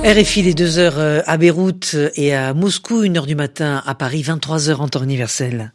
RFI, les 2h à Beyrouth et à Moscou, 1h du matin à Paris, 23h en temps universel.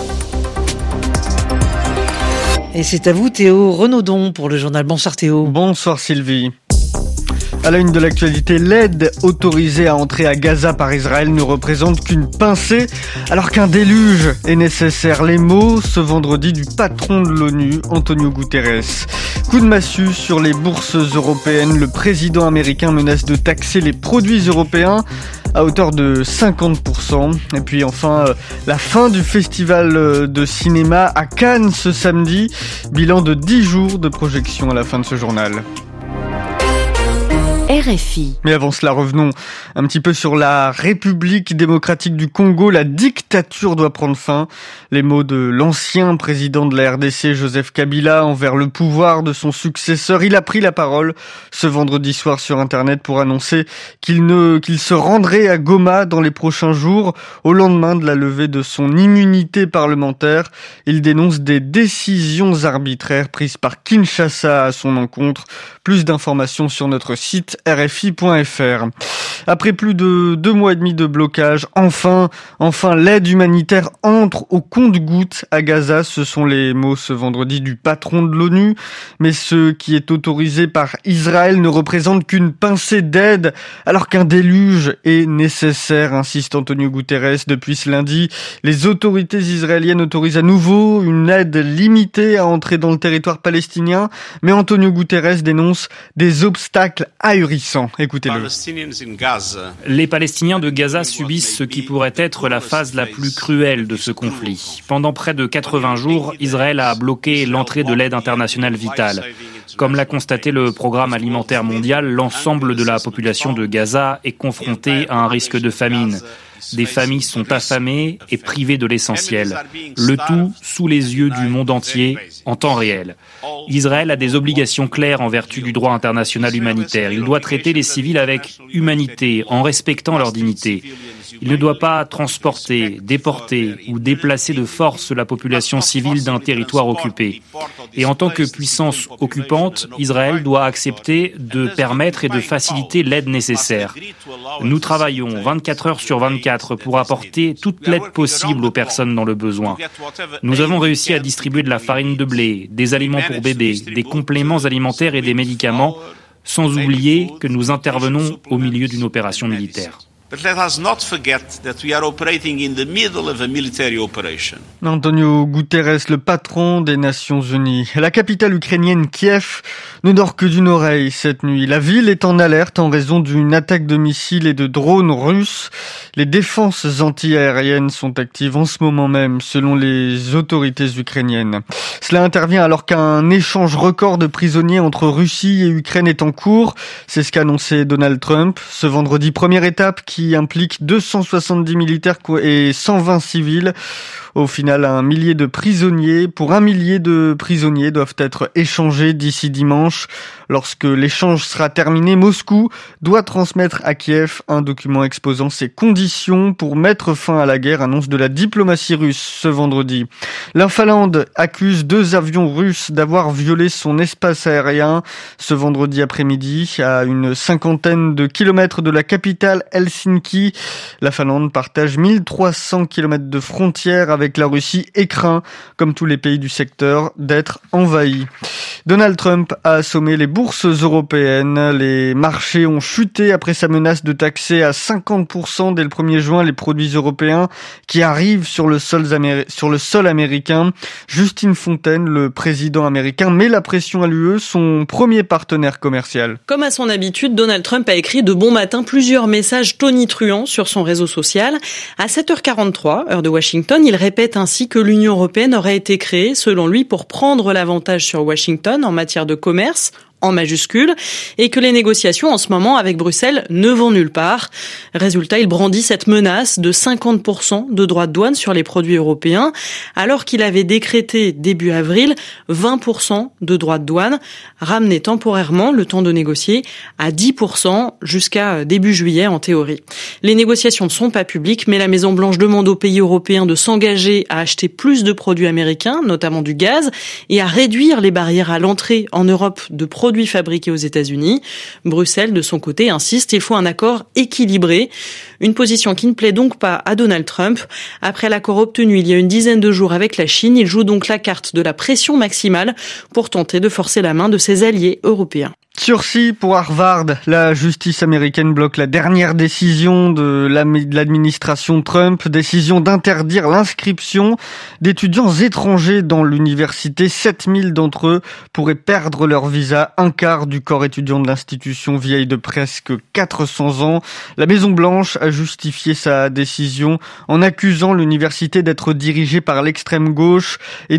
Et c'est à vous Théo Renaudon pour le journal. Bonsoir Théo. Bonsoir Sylvie. À la une de l'actualité, l'aide autorisée à entrer à Gaza par Israël ne représente qu'une pincée, alors qu'un déluge est nécessaire. Les mots ce vendredi du patron de l'ONU, Antonio Guterres. Coup de massue sur les bourses européennes. Le président américain menace de taxer les produits européens à hauteur de 50%. Et puis enfin, la fin du festival de cinéma à Cannes ce samedi. Bilan de 10 jours de projection à la fin de ce journal. RFI. Mais avant cela, revenons un petit peu sur la République démocratique du Congo. La dictature doit prendre fin. Les mots de l'ancien président de la RDC, Joseph Kabila, envers le pouvoir de son successeur. Il a pris la parole ce vendredi soir sur Internet pour annoncer qu'il se rendrait à Goma dans les prochains jours, au lendemain de la levée de son immunité parlementaire. Il dénonce des décisions arbitraires prises par Kinshasa à son encontre. Plus d'informations sur notre site rfi.fr. Après plus de 2 mois et demi de blocage, enfin, l'aide humanitaire entre au compte-gouttes à Gaza. Ce sont les mots ce vendredi du patron de l'ONU. Mais ce qui est autorisé par Israël ne représente qu'une pincée d'aide, alors qu'un déluge est nécessaire, insiste Antonio Guterres. Depuis ce lundi, les autorités israéliennes autorisent à nouveau une aide limitée à entrer dans le territoire palestinien. Mais Antonio Guterres dénonce des obstacles ahurissants. Écoutez-le. Les Palestiniens de Gaza subissent ce qui pourrait être la phase la plus cruelle de ce conflit. Pendant près de 80 jours, Israël a bloqué l'entrée de l'aide internationale vitale. Comme l'a constaté le Programme alimentaire mondial, l'ensemble de la population de Gaza est confrontée à un risque de famine. Des familles sont affamées et privées de l'essentiel. Le tout sous les yeux du monde entier, en temps réel. Israël a des obligations claires en vertu du droit international humanitaire. Il doit traiter les civils avec humanité, en respectant leur dignité. Il ne doit pas transporter, déporter ou déplacer de force la population civile d'un territoire occupé. Et en tant que puissance occupante, Israël doit accepter de permettre et de faciliter l'aide nécessaire. Nous travaillons 24 heures sur 24 pour apporter toute l'aide possible aux personnes dans le besoin. Nous avons réussi à distribuer de la farine de blé, des aliments pour bébés, des compléments alimentaires et des médicaments, sans oublier que nous intervenons au milieu d'une opération militaire. But let us not forget that we are operating in the middle of a military operation. Antonio Guterres, le patron des Nations Unies. La capitale ukrainienne, Kiev, ne dort que d'une oreille cette nuit. La ville est en alerte en raison d'une attaque de missiles et de drones russes. Les défenses anti-aériennes sont actives en ce moment même, selon les autorités ukrainiennes. Cela intervient alors qu'un échange record de prisonniers entre Russie et Ukraine est en cours. C'est ce qu'a annoncé Donald Trump ce vendredi. Première étape qui implique 270 militaires et 120 civils. Au final, 1 millier de prisonniers. Pour 1 millier de prisonniers doivent être échangés d'ici dimanche. Lorsque l'échange sera terminé, Moscou doit transmettre à Kiev un document exposant ses conditions pour mettre fin à la guerre, annonce de la diplomatie russe ce vendredi. La Finlande accuse 2 avions russes d'avoir violé son espace aérien ce vendredi après-midi à une 50aine de kilomètres de la capitale Helsinki. La Finlande partage 1300 kilomètres de frontière avec la Russie et craint, comme tous les pays du secteur, d'être envahi. Donald Trump a assommé les bourses européennes. Les marchés ont chuté après sa menace de taxer à 50% dès le 1er juin les produits européens qui arrivent sur le sol américain. Justine Fontaine, le président américain, met la pression à l'UE, son premier partenaire commercial. Comme à son habitude, Donald Trump a écrit de bon matin plusieurs messages tonitruants sur son réseau social. À 7h43, heure de Washington, il répète ainsi que l'Union européenne aurait été créée, selon lui, pour prendre l'avantage sur Washington en matière de commerce, en majuscule, et que les négociations en ce moment avec Bruxelles ne vont nulle part. Résultat, il brandit cette menace de 50% de droits de douane sur les produits européens, alors qu'il avait décrété début avril 20% de droits de douane, ramené temporairement le temps de négocier à 10% jusqu'à début juillet en théorie. Les négociations ne sont pas publiques, mais la Maison-Blanche demande aux pays européens de s'engager à acheter plus de produits américains, notamment du gaz, et à réduire les barrières à l'entrée en Europe de produits produits fabriqués aux États-Unis. Bruxelles, de son côté, insiste, il faut un accord équilibré. Une position qui ne plaît donc pas à Donald Trump. Après l'accord obtenu il y a une dizaine de jours avec la Chine, il joue donc la carte de la pression maximale pour tenter de forcer la main de ses alliés européens. Sursis pour Harvard, la justice américaine bloque la dernière décision de l'administration Trump, décision d'interdire l'inscription d'étudiants étrangers dans l'université. 7000 d'entre eux pourraient perdre leur visa, un quart du corps étudiant de l'institution vieille de presque 400 ans. La Maison-Blanche a justifié sa décision en accusant l'université d'être dirigée par l'extrême gauche et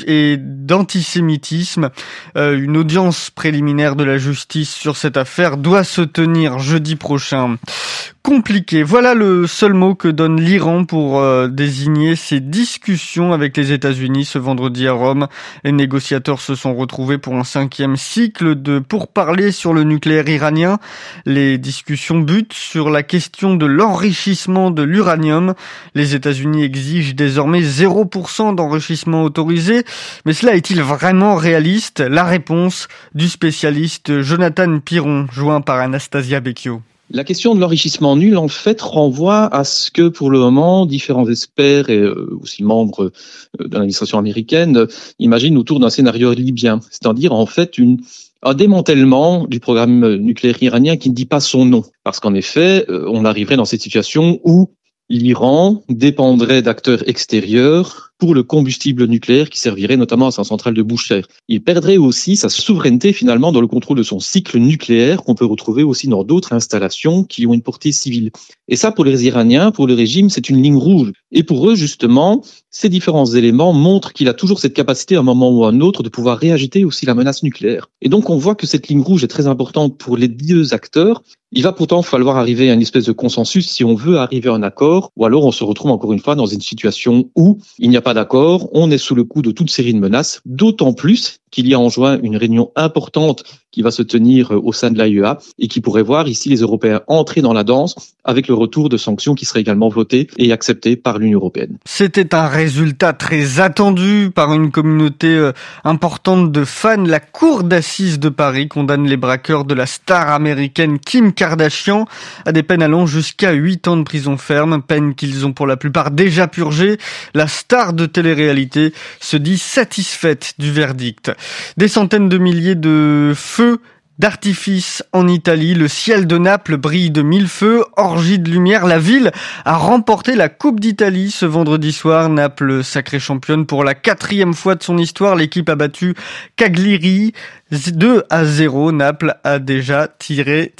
d'antisémitisme. Une audience préliminaire de la justice sur cette affaire doit se tenir jeudi prochain. Compliqué. Voilà le seul mot que donne l'Iran pour désigner ses discussions avec les États-Unis ce vendredi à Rome. Les négociateurs se sont retrouvés pour un 5e cycle de pourparlers sur le nucléaire iranien. Les discussions butent sur la question de l'enrichissement de l'uranium. Les États-Unis exigent désormais 0% d'enrichissement autorisé. Mais cela est-il vraiment réaliste? La réponse du spécialiste Jonathan Piron, joint par Anastasia Becchio. La question de l'enrichissement nul, en fait, renvoie à ce que, pour le moment, différents experts et aussi membres de l'administration américaine imaginent autour d'un scénario libyen. C'est-à-dire, en fait, un démantèlement du programme nucléaire iranien qui ne dit pas son nom. Parce qu'en effet, on arriverait dans cette situation où l'Iran dépendrait d'acteurs extérieurs pour le combustible nucléaire qui servirait notamment à sa centrale de Boucher. Il perdrait aussi sa souveraineté finalement dans le contrôle de son cycle nucléaire qu'on peut retrouver aussi dans d'autres installations qui ont une portée civile. Et ça, pour les Iraniens, pour le régime, c'est une ligne rouge. Et pour eux, justement, ces différents éléments montrent qu'il a toujours cette capacité à un moment ou à un autre de pouvoir réagiter aussi la menace nucléaire. Et donc on voit que cette ligne rouge est très importante pour les deux acteurs. Il va pourtant falloir arriver à une espèce de consensus si on veut arriver à un accord, ou alors on se retrouve encore une fois dans une situation où il n'y a pas d'accord, on est sous le coup de toute série de menaces, d'autant plus qu'il y a en juin une réunion importante qui va se tenir au sein de l'AIEA et qui pourrait voir ici les Européens entrer dans la danse avec le retour de sanctions qui seraient également votées et acceptées par l'Union européenne. C'était un résultat très attendu par une communauté importante de fans. La cour d'assises de Paris condamne les braqueurs de la star américaine Kim Kardashian à des peines allant jusqu'à 8 ans de prison ferme, peine qu'ils ont pour la plupart déjà purgée. La star de télé-réalité se dit satisfaite du verdict. Des centaines de milliers de feux d'artifice en Italie, le ciel de Naples brille de mille feux, orgie de lumière. La ville a remporté la Coupe d'Italie ce vendredi soir. Naples, sacrée championne pour la 4e fois de son histoire. L'équipe a battu Cagliari 2-0. Naples a déjà titré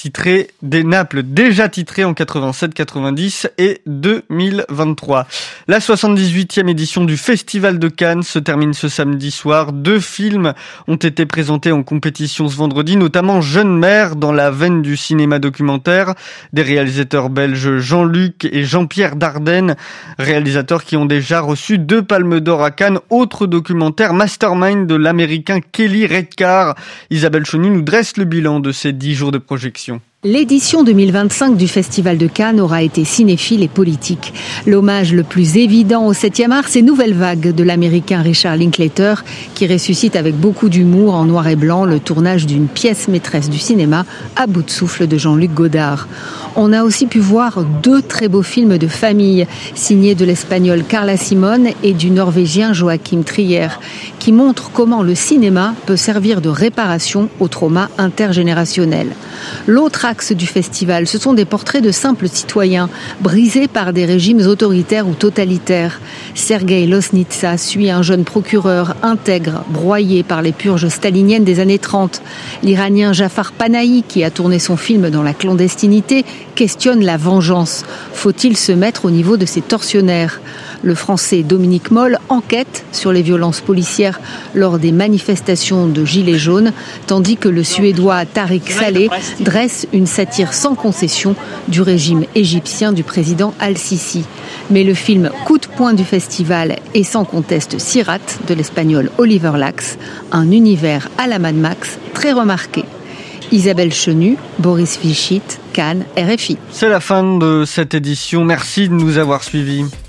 en 87, 90 et 2023. La 78e édition du Festival de Cannes se termine ce samedi soir. 2 films ont été présentés en compétition ce vendredi, notamment Jeune mère dans la veine du cinéma documentaire des réalisateurs belges Jean-Luc et Jean-Pierre Dardenne, réalisateurs qui ont déjà reçu 2 palmes d'or à Cannes. Autre documentaire, Mastermind de l'américain Kelly Reichardt. Isabelle Chenu nous dresse le bilan de ces 10 jours de projection. L'édition 2025 du Festival de Cannes aura été cinéphile et politique. L'hommage le plus évident au 7e art, c'est Nouvelle Vague de l'américain Richard Linklater, qui ressuscite avec beaucoup d'humour en noir et blanc le tournage d'une pièce maîtresse du cinéma, À bout de souffle de Jean-Luc Godard. On a aussi pu voir 2 très beaux films de famille, signés de l'espagnol Carla Simón et du norvégien Joachim Trier, qui montrent comment le cinéma peut servir de réparation au trauma intergénérationnel. L'autre axe du festival, ce sont des portraits de simples citoyens, brisés par des régimes autoritaires ou totalitaires. Sergueï Losnitsa suit un jeune procureur intègre, broyé par les purges staliniennes des années 30. L'Iranien Jafar Panahi, qui a tourné son film dans la clandestinité, questionne la vengeance. Faut-il se mettre au niveau de ces tortionnaires ? Le Français Dominique Moll enquête sur les violences policières lors des manifestations de Gilets jaunes, tandis que le Suédois Tariq Saleh dresse une satire sans concession du régime égyptien du président Al-Sisi. Mais le film coup de poing du festival est sans conteste Sirat de l'espagnol Oliver Lax, un univers à la Mad Max très remarqué. Isabelle Chenu, Boris Vichit, Cannes, RFI. C'est la fin de cette édition. Merci de nous avoir suivis.